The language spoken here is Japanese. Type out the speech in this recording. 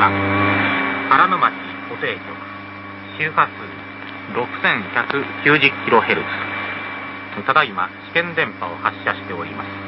番原野町固定局周波数 6190kHz ただいま試験電波を発射しております。